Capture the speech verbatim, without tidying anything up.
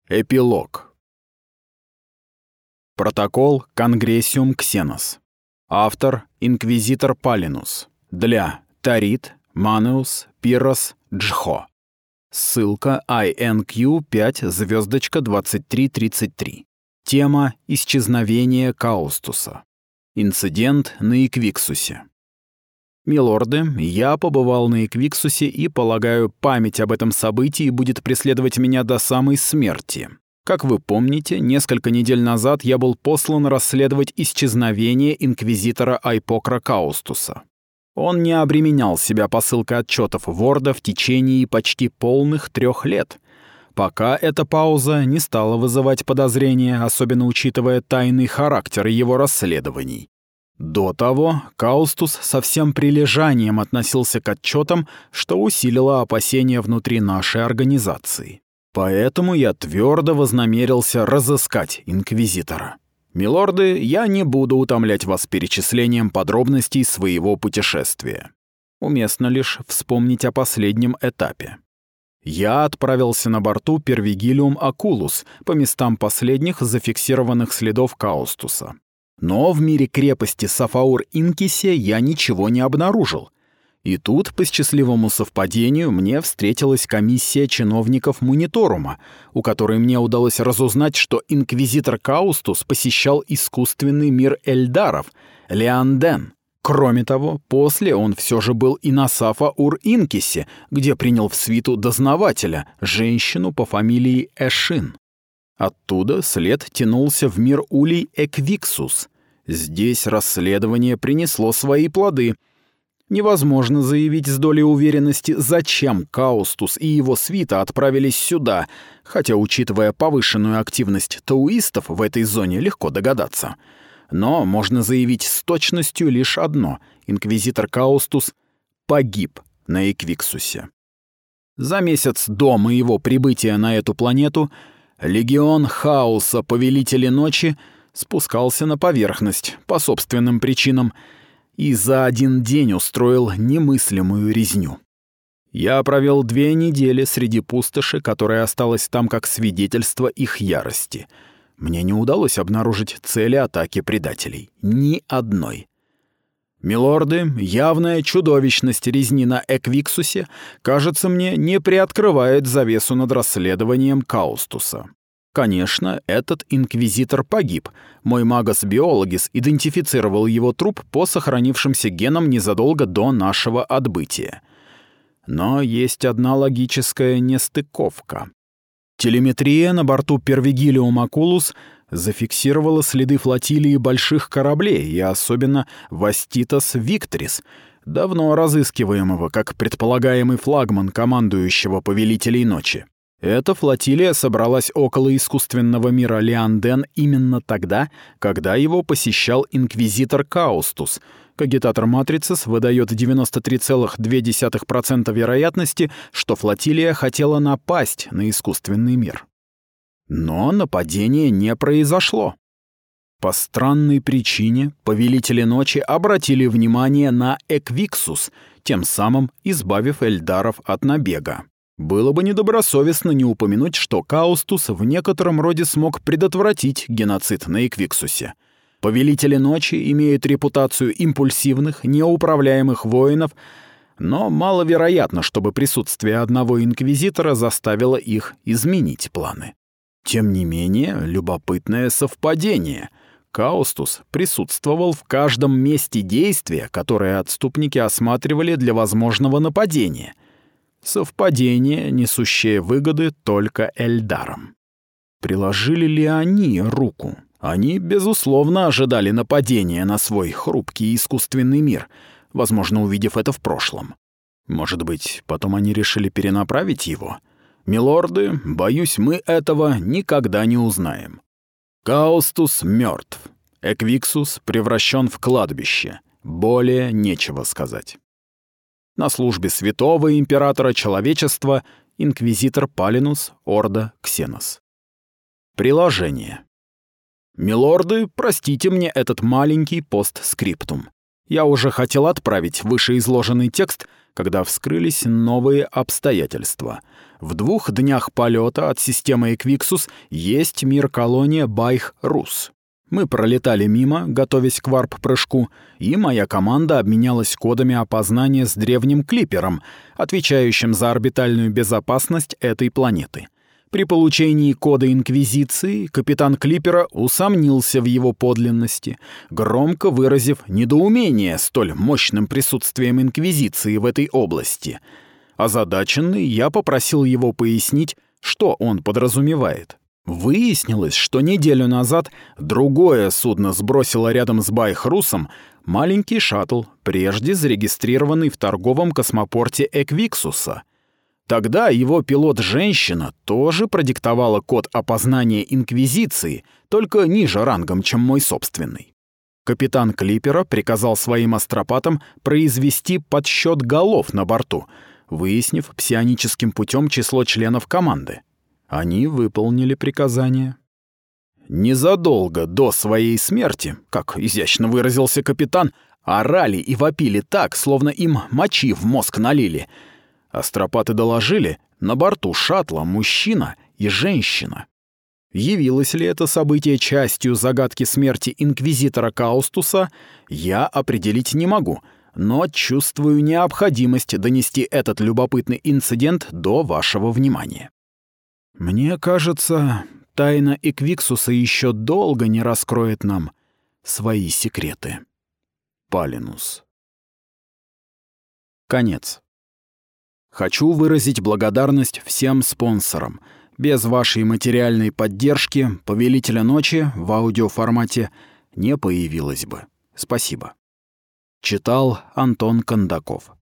Эпилог. Протокол Конгрессиум Ксенос. Автор Инквизитор Палинус. Для Тарит, Манеус, Пирос, Джхо. Ссылка ай эн кью пять звездочка двадцать три тридцать три. Тема исчезновения Каустуса. Инцидент на Эквиксусе. Милорды, я побывал на Эквиксусе и, полагаю, память об этом событии будет преследовать меня до самой смерти. Как вы помните, несколько недель назад я был послан расследовать исчезновение инквизитора Айпокра Каустуса. Он не обременял себя посылкой отчетов Ворда в течение почти полных трех лет, пока эта пауза не стала вызывать подозрения, особенно учитывая тайный характер его расследований. До того Каустус со всем прилежанием относился к отчетам, что усилило опасения внутри нашей организации. Поэтому я твердо вознамерился разыскать инквизитора. Милорды, я не буду утомлять вас перечислением подробностей своего путешествия. Уместно лишь вспомнить о последнем этапе. Я отправился на борту Первигилиум Окулус по местам последних зафиксированных следов Каустуса. Но в мире крепости Сафаур-Инкисе я ничего не обнаружил. И тут, по счастливому совпадению, мне встретилась комиссия чиновников Муниторума, у которой мне удалось разузнать, что инквизитор Каустус посещал искусственный мир эльдаров, Леанден. Кроме того, после он все же был и на Сафаур-Инкисе, где принял в свиту дознавателя, женщину по фамилии Эшин. Оттуда след тянулся в мир улей Эквиксус. Здесь расследование принесло свои плоды. Невозможно заявить с долей уверенности, зачем Каустус и его свита отправились сюда, хотя, учитывая повышенную активность тауистов в этой зоне, легко догадаться. Но можно заявить с точностью лишь одно — инквизитор Каустус погиб на Эквиксусе. За месяц до моего прибытия на эту планету Легион Хаоса Повелители Ночи спускался на поверхность по собственным причинам и за один день устроил немыслимую резню. Я провел две недели среди пустоши, которая осталась там как свидетельство их ярости. Мне не удалось обнаружить цели атаки предателей. Ни одной. Милорды, явная чудовищность резни на Эквиксусе, кажется мне, не приоткрывает завесу над расследованием Каустуса. Конечно, этот инквизитор погиб. Мой магос-биологис идентифицировал его труп по сохранившимся генам незадолго до нашего отбытия. Но есть одна логическая нестыковка. Телеметрия на борту Первигилиум Окулус зафиксировала следы флотилии больших кораблей, и особенно Ваститас Виктрис, давно разыскиваемого как предполагаемый флагман командующего Повелителей Ночи. Эта флотилия собралась около искусственного мира Леанден именно тогда, когда его посещал инквизитор Каустус. Кагитатор Матрицис выдает девяносто три целых две десятых процента вероятности, что флотилия хотела напасть на искусственный мир. Но нападение не произошло. По странной причине Повелители Ночи обратили внимание на Эквиксус, тем самым избавив эльдаров от набега. Было бы недобросовестно не упомянуть, что Каустус в некотором роде смог предотвратить геноцид на Эквиксусе. Повелители Ночи имеют репутацию импульсивных, неуправляемых воинов, но маловероятно, чтобы присутствие одного инквизитора заставило их изменить планы. Тем не менее, любопытное совпадение. Каустус присутствовал в каждом месте действия, которое отступники осматривали для возможного нападения. Совпадение, несущее выгоды только эльдарам. Приложили ли они руку? Они, безусловно, ожидали нападения на свой хрупкий искусственный мир, возможно, увидев это в прошлом. Может быть, потом они решили перенаправить его? Милорды, боюсь, мы этого никогда не узнаем. Каустус мертв. Эквиксус превращен в кладбище. Более нечего сказать. На службе святого императора человечества инквизитор Палинус, Орда Ксенос. Приложение. Милорды, простите мне этот маленький постскриптум. Я уже хотел отправить вышеизложенный текст, когда вскрылись новые обстоятельства. В двух днях полета от системы Эквиксус есть мир-колония Байх-Рус. Мы пролетали мимо, готовясь к варп-прыжку, и моя команда обменялась кодами опознания с древним клипером, отвечающим за орбитальную безопасность этой планеты. При получении кода Инквизиции капитан клипера усомнился в его подлинности, громко выразив недоумение столь мощным присутствием Инквизиции в этой области. Озадаченный, я попросил его пояснить, что он подразумевает. Выяснилось, что неделю назад другое судно сбросило рядом с Байх-Русом маленький шаттл, прежде зарегистрированный в торговом космопорте Эквиксуса. Тогда его пилот-женщина тоже продиктовала код опознания Инквизиции, только ниже рангом, чем мой собственный. Капитан клипера приказал своим астропатам произвести подсчет голов на борту, выяснив псионическим путем число членов команды. Они выполнили приказание. Незадолго до своей смерти, как изящно выразился капитан, орали и вопили так, словно им мочи в мозг налили. Астропаты доложили, на борту шаттла мужчина и женщина. Явилось ли это событие частью загадки смерти инквизитора Каустуса, я определить не могу, но чувствую необходимость донести этот любопытный инцидент до вашего внимания. Мне кажется, тайна Эквиксуса еще долго не раскроет нам свои секреты. Палинус. Конец. Хочу выразить благодарность всем спонсорам. Без вашей материальной поддержки «Повелителя ночи» в аудиоформате не появилось бы. Спасибо. Читал Антон Кондаков.